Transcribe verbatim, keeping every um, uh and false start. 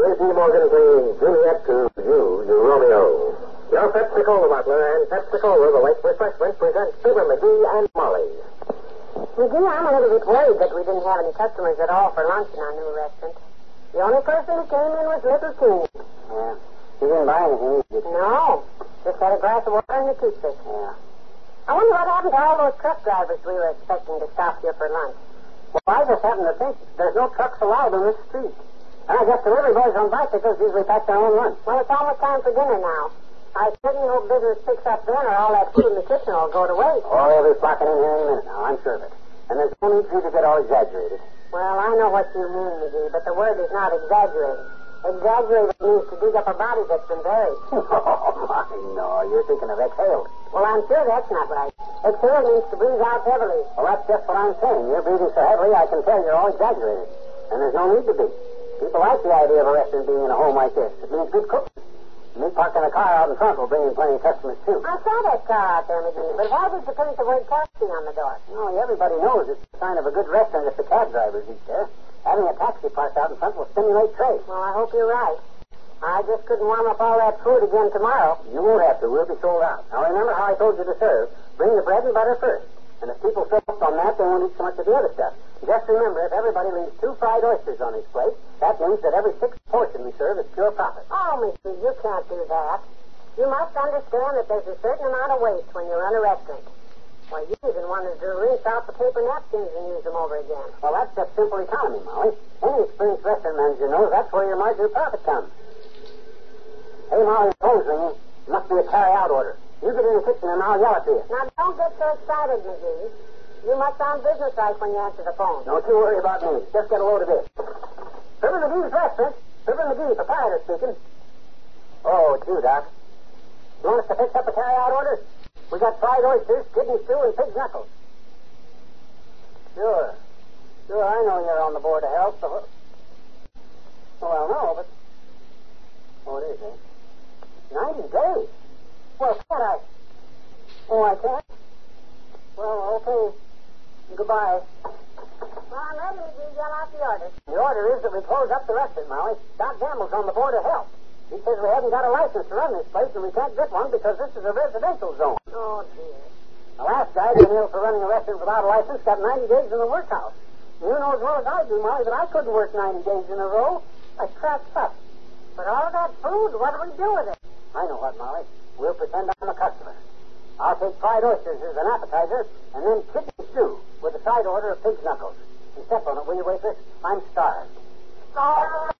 J P. Morgan playing Juliet to you, you Romeo. Your Pepsi-Cola butler and Pepsi-Cola, the late refreshment, presents Fibber McGee and Molly. McGee, I'm a little bit worried that we didn't have any customers at all for lunch in our new restaurant. The only person who came in was Little King. Yeah. You didn't buy anything, did you? No. Just had a glass of water and a toothpick. Yeah. I wonder what happened to all those truck drivers we were expecting to stop here for lunch. Well, I just happen to think there's no trucks allowed on this street. And I guess delivery boys on bicycles usually pack their own lunch. Well, it's almost time for dinner now. I certainly hope business picks up then, or all that food in the kitchen will go to waste. Oh, they'll be flocking in here any minute now, I'm sure of it. And there's no need for you to get all exaggerated. Well, I know what you mean, McGee, but the word is not exaggerated. Exaggerated means to dig up a body that's been buried. Oh, my, no, you're thinking of exhaled. Well, I'm sure that's not right. Exhale means to breathe out heavily. Well, that's just what I'm saying. You're breathing so heavily, I can tell you're all exaggerated. And there's no need to be. People like the idea of a restaurant being in a home like this. It means good cooking. Me parking a car out in front will bring in plenty of customers, too. I saw that car out there, McGee, but why did you paint the word taxi on the door? No, everybody knows it's a sign of a good restaurant if the cab drivers eat there. Having a taxi parked out in front will stimulate trade. Well, I hope you're right. I just couldn't warm up all that food again tomorrow. You won't have to. We'll be sold out. Now, remember how I told you to serve. Bring the bread and butter first. And if people fill up on that, they won't eat so much of the other stuff. Just remember, if everybody leaves two fried oysters on his plate, that means that every sixth portion we serve is pure profit. Oh, Mister, you can't do that. You must understand that there's a certain amount of waste when you run a restaurant. Why, you even wanted to rinse out the paper napkins and use them over again. Well, that's just simple economy, Molly. Any experienced restaurant manager knows that's where your margin of profit comes. Hey, Molly, the phone's ringing. It must be a carry-out order. You get in the kitchen and I'll yell at you. Now, don't get so excited, McGee. You must sound businesslike when you answer the phone. Don't you worry about me. Just get a load of this. Fibber McGee's restaurant. Fibber McGee, proprietor speaking. Oh, it's you, Doc. You want us to fix up a carry-out order? We got fried oysters, kidney stew, and pig's knuckles. Sure. Sure, I know you're on the board of health. So... Well, no, but... Oh, it is, eh? Ninety days? Well, can't I? Oh, I can't? Well, okay. Goodbye. Well, I'm ready, McGee. Yell out the order. The order is that we close up the restaurant, Molly. Doc Gamble's on the board of health. He says we haven't got a license to run this place, and we can't get one because this is a residential zone. Oh, dear. The last guy who knew for running a restaurant without a license got ninety days in the workhouse. You know as well as I do, Molly, that I couldn't work ninety days in a row. I cracked up. But all of that food, what do we do with it? I know what, Molly. We'll pretend I'm a customer. I'll take fried oysters as an appetizer, and then kidney stew with a side order of pig's knuckles. And step on it, will you, waitress? I'm starved. Oh.